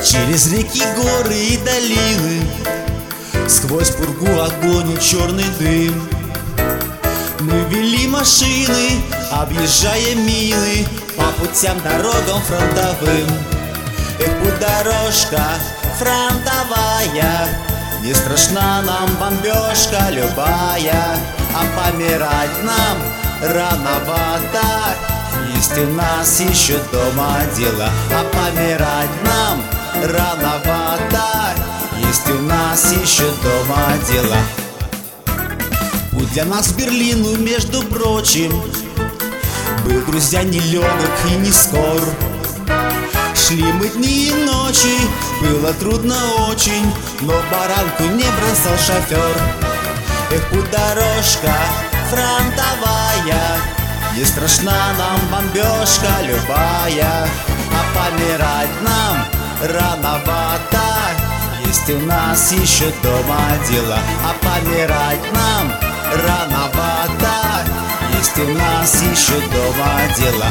Через реки, горы и долины, сквозь пургу, огонь и черный дым. Мы вели машины, объезжая мины, по путям, дорогам фронтовым. Эх, путь дорожка фронтовая, не страшна нам бомбежка любая, а помирать нам рановато. Есть у нас еще дома дела, а помирать нам рановато. Есть у нас еще дома дела. Путь для нас в Берлину, между прочим, был, друзья, нелегок и не скор. Шли мы дни и ночи, было трудно очень, но баранку не бросал шофер. Эх, путь дорожка фронтовая, не страшна нам бомбежка любая, а помирать нам рановато. Есть у нас еще дома дела, а помирать нам рановато. Есть у нас еще дома дела.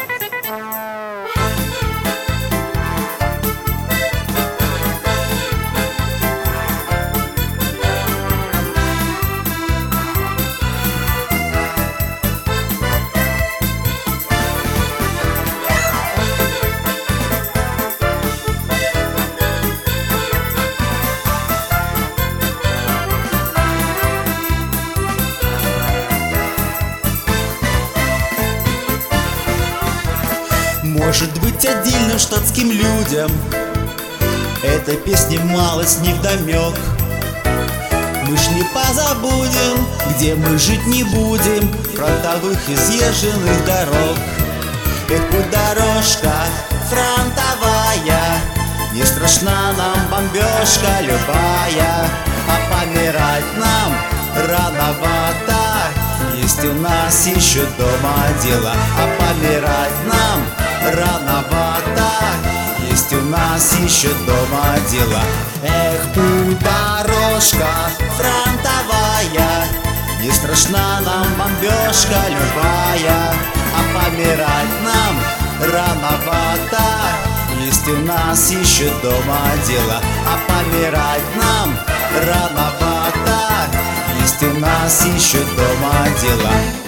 Может быть, отдельным штатским людям эта песня малость невдомек. Мы ж не позабудем, где мы жить не будем, фронтовых изъезженных дорог. Эх, путь дорожка фронтовая, не страшна нам бомбежка любая, а помирать нам рановато. Есть у нас еще дома дела, а помирать нам рановато. Есть у нас еще дома дела. Эх, путь дорожка фронтовая, не страшна нам бомбежка любая, а помирать нам рановато. Есть у нас еще дома дела, а помирать нам рановато. Есть у нас еще дома дела.